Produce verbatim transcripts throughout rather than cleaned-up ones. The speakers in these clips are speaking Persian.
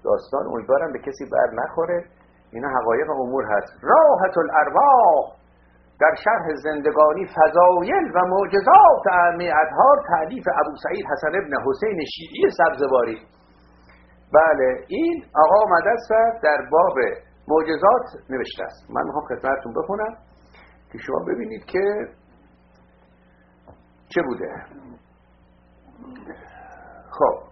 داستان، امیدوارم به کسی بر نخوره. اینا حقایق امور هست. راحت الارواح در شرح زندگانی فضایل و معجزات ائمه اطهار، تألیف ابو سعید حسن ابن حسین شیعی سبزواری. بله این آقا آمده است در باب معجزات نوشته است. من میخوام خدمتتون بخونم که شما ببینید که چه بوده. خب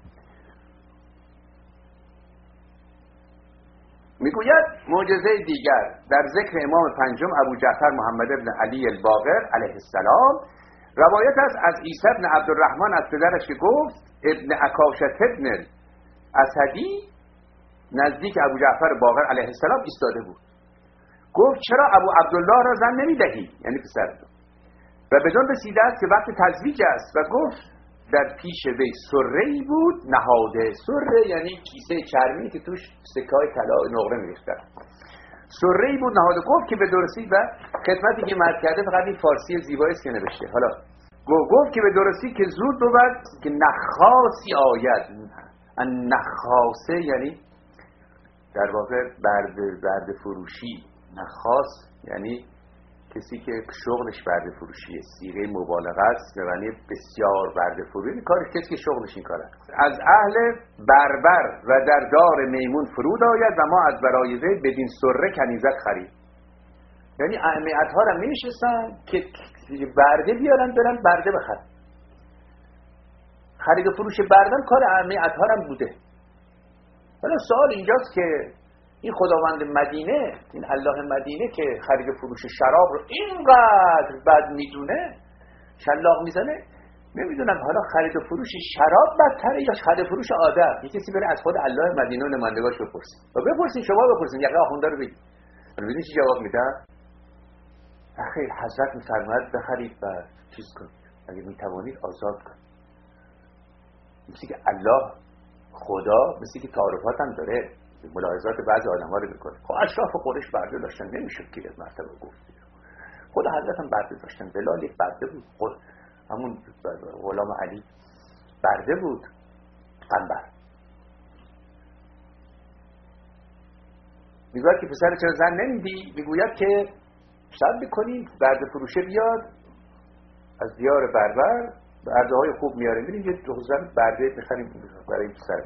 میگوید معجزه دیگر در ذکر امام پنجم ابو جعفر محمد ابن علی الباقر علیه السلام. روایت است از عیسی ابن عبدالرحمن از پدرش که گفت ابن عکاشة ابن اسدی نزدیک ابو جعفر باقر علیه السلام ایستاده بود. گفت چرا ابو عبدالله را زن نمیدهی، یعنی پسر، و بدون رسیده است که وقت تزویج است و گفت در پیش وی سره‌ای بود نهاده. سره یعنی کیسه چرمی که توش سکه‌های طلا نقره می‌ریختن. سره‌ای بود نهاده. گفت که به درستی، و خدمتی که مرد کرده فقط این فارسی زیبایی است که نوشته. حالا گفت که به درستی که زود بود که نخاسی آید. نخاسه یعنی در واقع برده برده فروشی. نخاس یعنی کسی که شغلش برده فروشیه، صیغه مبالغه است، یعنی بسیار برده فروشی. کارش کسی که شغلش این کاره. از اهل بربر و در دار میمون فرود آید و ما از برای وی بدین سره کنیزک خرید. یعنی ائمه اطهار هم نمی‌شستن که برده بیارن برن برده بخرن. خرید و فروش بردم کار ائمه اطهار هم بوده. حالا سوال اینجاست که این خداوند مدینه، این الله مدینه که خرید و فروش شراب رو اینقدر بد میدونه، شلاق میزنه، نمیدونم حالا خرید و فروش شراب بدتره یا خرید و فروش آدم. یه کسی بره از خود الله مدینه و نمایندگاش بپرسید و بپرسید شما بپرسید یقه آخونده رو بگید. ببینید چی جواب میدن. اخی حضرت میفرماید بخرید و چیز کنید، اگه میتوانید آزاد کنید. مثل که الله خدا مثل که تعارفات هم داره، ملاحظات بعضی آدم ها رو میکنه. خب اشراف قریش برده داشتن، نمیشد که از مرتبه گفت. خود حضرت هم برده داشتن. بلال یک برده بود، خود همون غلام علی برده بود، قنبر. میگوید که پسر چرا زن نمیدی؟ میگوید که شاید بکنید برده فروشه بیاد از دیار بربر، برده های خوب میاره، میریم یه دوزن برده میخریم برای این پسر.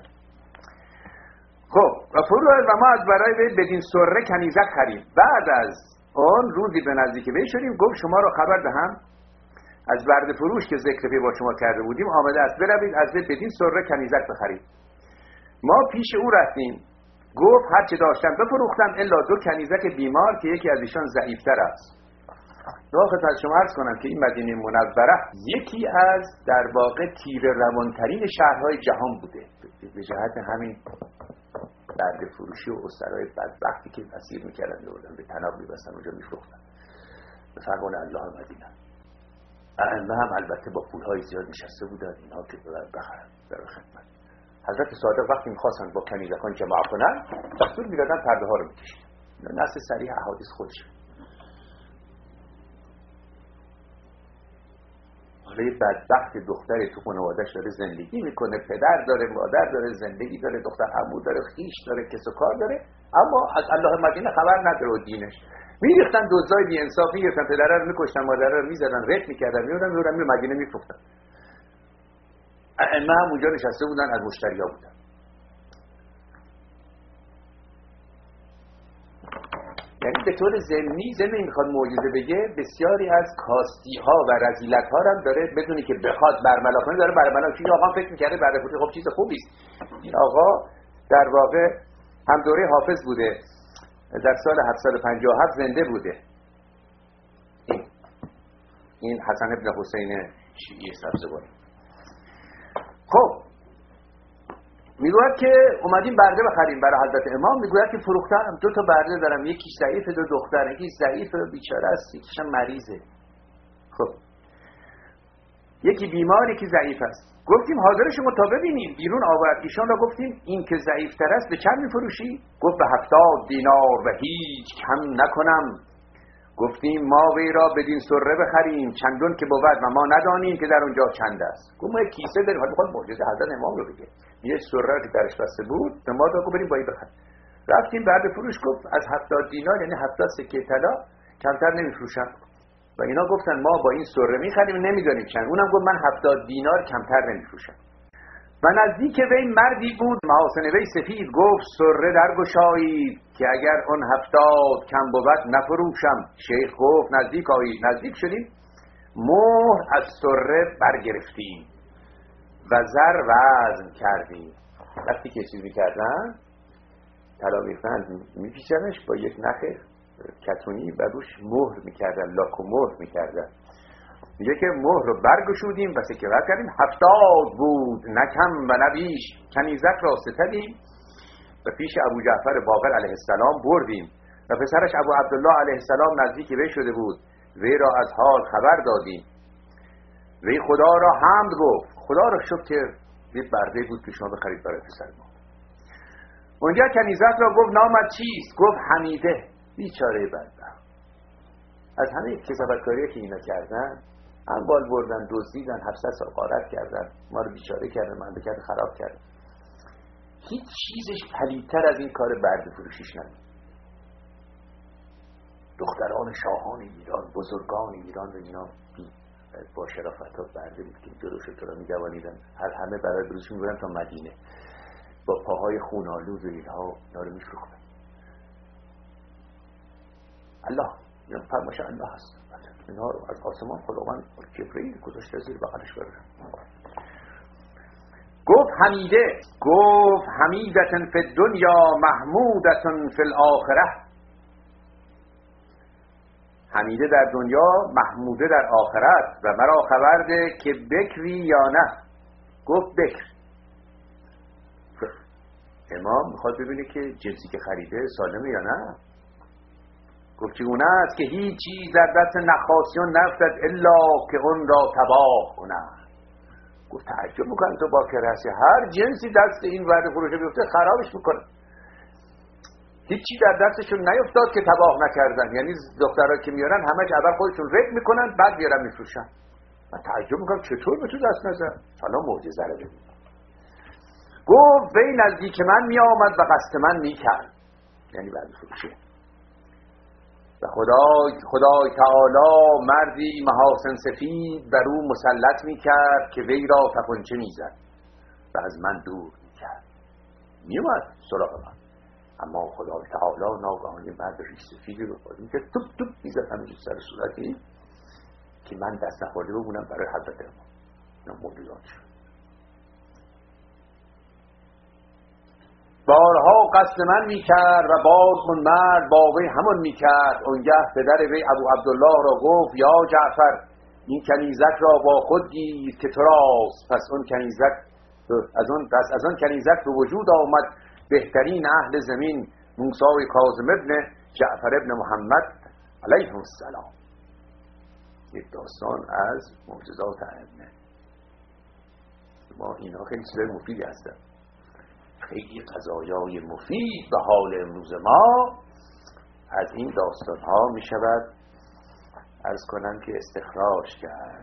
خب و فرو و ما از برای وی بدین سره کنیزک خرید. بعد از اون روزی به نزدیک وی شدیم، گفت شما را خبر دهم از برده فروش که ذکر پی با شما کرده بودیم آمده است، بروید از وی بدین سره کنیزک بخرید. ما پیش او رفتیم، گفت هر چه داشتم بفروختم الا دو کنیزک بیمار که یکی از ایشان ضعیفتر است. واقعا از شما عرض کنم که این مدینه منوره یکی از در واقع تیر روانترین شهرهای جهان بوده به جهت همین برده فروشی و اسرای بدبختی که اسیر میکردن می‌بردن به طناب می‌بستن اونجا می‌فروختن به فرمان الله مدینه. ائمه هم البته با پول‌های زیاد نشسته بودن اینها که بخرن برای خدمت. حضرت صادق وقتی می‌خواستن با کنیزکان جماع کنن دستور می‌دادن پرده ها رو می‌کشیدن. نص صریح احادیث خودشه. حالا یه بدبخت دختری تو خانواده‌اش داره زندگی میکنه، پدر داره، مادر داره، زندگی داره، دختر عمو داره، خیش داره، کس و کار داره، اما از الله مدینه خبر نداره و دینش. میریختن دوزای بی انصافی، میریختن پدره رو میکشتن، مادره رو میزدن، رت میکردن، میوردن میوردن می مدینه میفروختن. ائمه هم اونجا نشسته بودن، از مشتریا بودن. یعنی به طور ضمنی ضمن میخواد معجزه بگه بسیاری از کاستی ها و رذیلت ها هم داره بدونی که بخواد برملا کنه داره برملا. چون آقا فکر میکرده برده فروشی خب چیز خوبی است. این آقا در واقع هم دوره حافظ بوده، در سال هفتصد و پنجاه و هفت زنده بوده. این این حسن ابن حسین شیعی سبزواری. خب میگوید که اومدیم برده بخریم برای حضرت امام. میگوید که فروختم، دو تا برده دارم، یکی ضعیف، دو دختر، یکی ضعیف بیچاره است، یکیش هم مریضه. خب یکی بیمار، یکی ضعیف است. گفتیم حاضر شما تا ببینیم. بیرون آورد. ایشان را گفتیم این که ضعیف تر است به چند میفروشی؟ گفت به هفتاد دینار و هیچ کم نکنم. گفتیم ما وی را بدین سره بخریم چندون که بود و ما ندانیم که در اونجا چند است. گفت ما کیسه داریم، حالا خود معجزه حضرت امام رو بگه. یه سره که درش بسته بود به ما داد، بریم بایی بخریم. رفتیم بعد فروش گفت از هفتاد دینار یعنی هفتاد سکه طلا کمتر نمیفروشن. و اینا گفتن ما با این سره میخریم نمیدونیم چند. اونم گفت من هفتاد دینار کمتر نمیفروشم. و نزدیک وی مردی بود محاسن وی سفید، گفت سره درگشایید که اگر اون هفتاد کم بود نفروشم. شیخ گفت نزدیک آیید. نزدیک شدیم، مهر از سره برگرفتیم و زر وزن کردیم. وقتی که چیز میکردن طلا میفتن میپیچنش با یک نخ کتونی و روش مهر میکردن، لاک و مهر میکردن. میگه که مهر رو برگشودیم و سکه ور کردیم، هفتاد بود نه کم و نه بیش. کنیزک را ستدیم و پیش ابو جعفر باقر علیه السلام بردیم و پسرش ابو عبدالله علیه السلام نزدیک وی شده بود، وی را از حال خبر دادیم. وی خدا را حمد گفت، خدا را شکر که یه برده بود که شما بخرید برای پسر ما. اونجا کنیزک را گفت نامت چیست؟ گفت حمیده. بیچاره بدبخت، از همه کسافتکاری که اینا کردن، اموال بردن، دزدیدن، هفتصد سال غارت کردن، ما رو بیچاره کردن، مملکت خراب کردن. هیچ چیزش پلیدتر از این کار برده فروشیش نبود. دختران شاهان ایران، بزرگان ایران و اینا با شرافت ها برده بود که جلوش تو را می‌دوانیدن، هر همه برای بروشون می‌برن تا مدینه با پاهای خون‌آلود و اینها اینا رو می‌فروختن. الله یا فرمایش الله هست، اینها رو از آسمان خداوند جبرئیل گذاشته زیر بغلش بردن. گفت حمیده، گفت حمیدتن فی الدنیا محمودتن فی الاخره. حمیده در دنیا، محموده در آخرت. و مرا خبر ده که بکری یا نه. گفت بکر. امام میخواد ببینه که جنسی که خریده سالمه یا نه. گفت چگونه است که هیچ چیز در دست نخاسیان نفتد الا که اون را تباه کنه. گفت تعجب میکنم تو با کرسی هر جنسی دست این ورد فروشه بیفته خرابش میکنه. هیچی در دستشون نیفتاد که تباه نکردن. یعنی دخترها که میارن همش اول خودشون رد میکنن بعد بیارن میفروشن. من تعجب میکنم چطور به تو دست نزن. حالا معجزه رو ببین. گفت وی نزدیک من میآمد و قصد من میکرد، یعنی بعد فروشه. و خدای خدای تعالی مردی محاسن سفید بر او مسلط میکرد که وی را تپنچه میزد و از من دور میکرد. میومد سراغ من، اما خدای تعالی ناگهان مرد ریش سفیدی رو بازی که توپ توپ میزد همینجور سر صورتی که من دست نخورده بمونم برای حضرت امام. اینا معجزات شد. بارها قصد من میکرد و باز اون مرد با وی همون میکرد. اونگه پدر وی ابو عبدالله را گفت یا جعفر این کنیزک را با خود گیر که تو راست. پس اون کنیزک از اون پس از اون کنیزک به وجود آمد بهترین اهل زمین، موسی کاظم ابن جعفر ابن محمد علیه السلام. یک داستان از معجزات ائمه. ما اینا خیلی چیزای مفیدی هستن، خیلی قضایای مفید به حال امروز ما. از این داستان ها می شود عرض کنم که استخراج کرد.